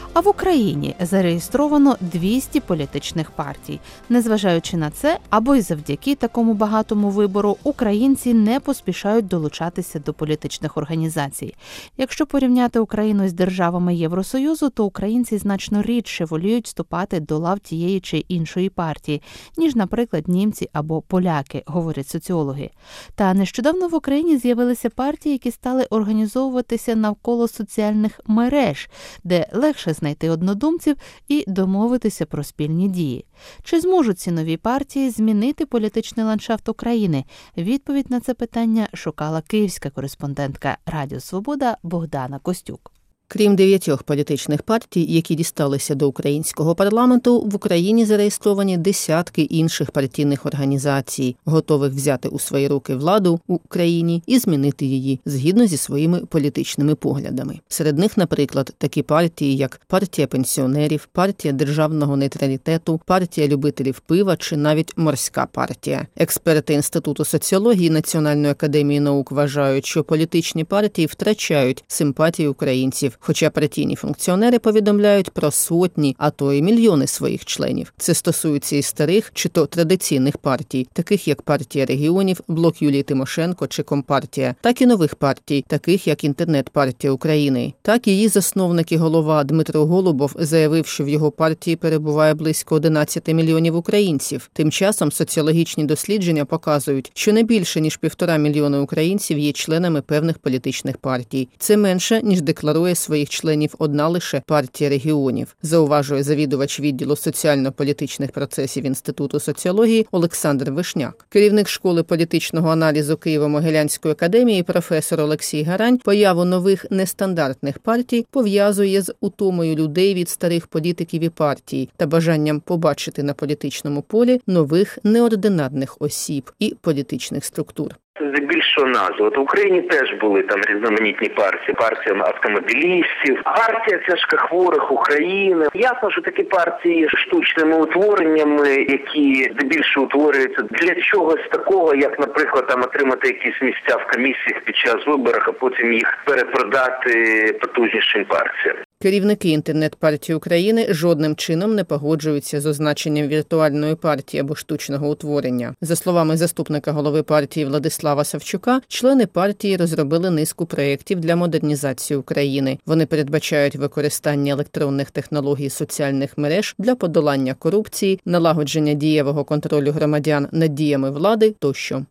А в Україні зареєстровано 200 політичних партій. Незважаючи на це, або й завдяки такому багатому вибору, українці не поспішають долучатися до політичних організацій. Якщо порівняти Україну з державами Євросоюзу, то українці значно рідше воліють вступати до лав тієї чи іншої партії, ніж, наприклад, німці або поляки, говорять соціологи. Та нещодавно в Україні з'явилися партії, які стали організовуватися навколо соціальних мереж, де легше знайти однодумців і домовитися про спільні дії. Чи зможуть ці нові партії змінити політичний ландшафт України? Відповідь на це питання шукала київська кореспондентка Радіо Свобода Богдана Костюк. Крім 9 політичних партій, які дісталися до українського парламенту, в Україні зареєстровані десятки інших партійних організацій, готових взяти у свої руки владу в Україні і змінити її згідно зі своїми політичними поглядами. Серед них, наприклад, такі партії, як Партія пенсіонерів, Партія державного нейтралітету, Партія любителів пива чи навіть Морська партія. Експерти Інституту соціології Національної академії наук вважають, що політичні партії втрачають симпатії українців, хоча партійні функціонери повідомляють про сотні, а то й мільйони своїх членів. Це стосується і старих, чи то традиційних партій, таких як Партія регіонів, Блок Юлії Тимошенко чи Компартія, так і нових партій, таких як Інтернет-партія України. Так, її засновник і голова Дмитро Голубов заявив, що в його партії перебуває близько 11 мільйонів українців. Тим часом соціологічні дослідження показують, що не більше, ніж 1,5 мільйона українців є членами певних політичних партій. Це менше, ніж декларує своїх членів одна лише Партія регіонів, зауважує завідувач відділу соціально-політичних процесів Інституту соціології Олександр Вишняк. Керівник школи політичного аналізу Києво-Могилянської академії професор Олексій Гарань появу нових нестандартних партій пов'язує з утомою людей від старих політиків і партій та бажанням побачити на політичному полі нових неординарних осіб і політичних структур. Здебільшого назва. От в Україні теж були там різноманітні партії. Партія автомобілістів, партія тяжкохворих України. Ясно, що такі партії з штучними утвореннями, які здебільшого утворюються для чогось такого, як, наприклад, там отримати якісь місця в комісіях під час виборів, а потім їх перепродати потужнішим партіям. Керівники інтернет-партії України жодним чином не погоджуються з означенням віртуальної партії або штучного утворення. За словами заступника голови партії Владислава Савчука, члени партії розробили низку проєктів для модернізації України. Вони передбачають використання електронних технологій соціальних мереж для подолання корупції, налагодження дієвого контролю громадян над діями влади тощо.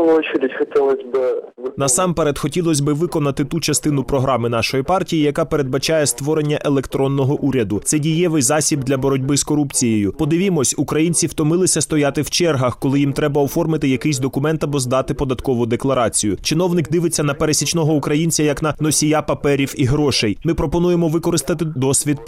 Насамперед, хотілося б виконати ту частину програми нашої партії, яка передбачає створення електронного уряду. Це дієвий засіб для боротьби з корупцією. Подивімось, українці втомилися стояти в чергах, коли їм треба оформити якийсь документ або здати податкову декларацію. Чиновник дивиться на пересічного українця як на носія паперів і грошей. Ми пропонуємо використати досвід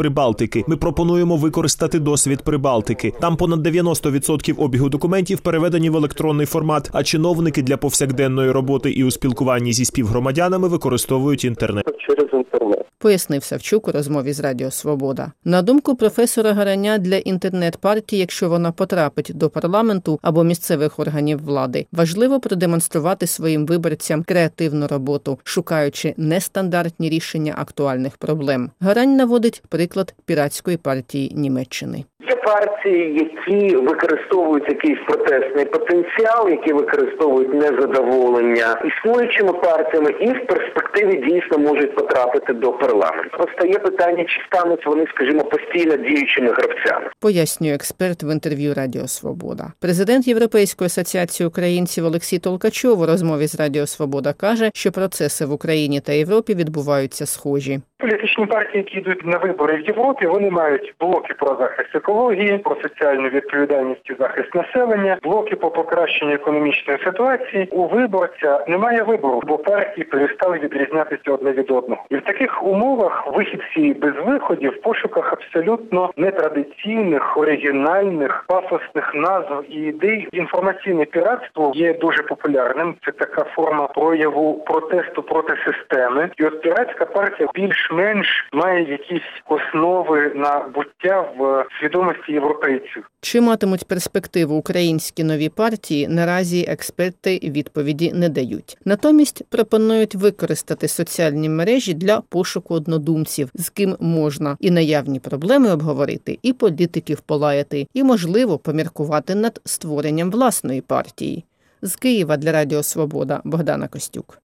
Прибалтики. Там понад 90% обігу документів переведені в електронний формат, а чиновники для повсякденної роботи і у спілкуванні зі співгромадянами використовують інтернет. Пояснив Савчук у розмові з Радіо Свобода. На думку професора Гараня, для інтернет-партії, якщо вона потрапить до парламенту або місцевих органів влади, важливо продемонструвати своїм виборцям креативну роботу, шукаючи нестандартні рішення актуальних проблем. Гарань наводить приклад піратської партії Німеччини. Є партії, які використовують якийсь протестний потенціал, які використовують незадоволення існуючими партіями і в перспективі дійсно можуть потрапити до парламенту. Просто є питання, чи стануть вони, скажімо, постійно діючими гравцями. Пояснює експерт в інтерв'ю Радіо Свобода. Президент Європейської асоціації українців Олексій Толкачов у розмові з Радіо Свобода каже, що процеси в Україні та Європі відбуваються схожі. Політичні партії, які йдуть на вибори в Європі, вони мають блоки про захист екології, про соціальну відповідальність і захист населення, блоки по покращенню економічної ситуації. У виборця немає вибору, бо партії перестали відрізнятися одне від одного. І в таких умовах вихідці без виходів в пошуках абсолютно нетрадиційних, оригінальних, пафосних назв і ідей. Інформаційне піратство є дуже популярним. Це така форма прояву протесту проти системи. І от піратська партія більш-менш має якісь основи на буття в свідомості європейців. Чи матимуть перспективу українські нові партії, наразі експерти відповіді не дають. Натомість пропонують використати соціальні мережі для пошуку однодумців, з ким можна і наявні проблеми обговорити, і політиків полаяти, і, можливо, поміркувати над створенням власної партії. З Києва для Радіо Свобода Богдана Костюк.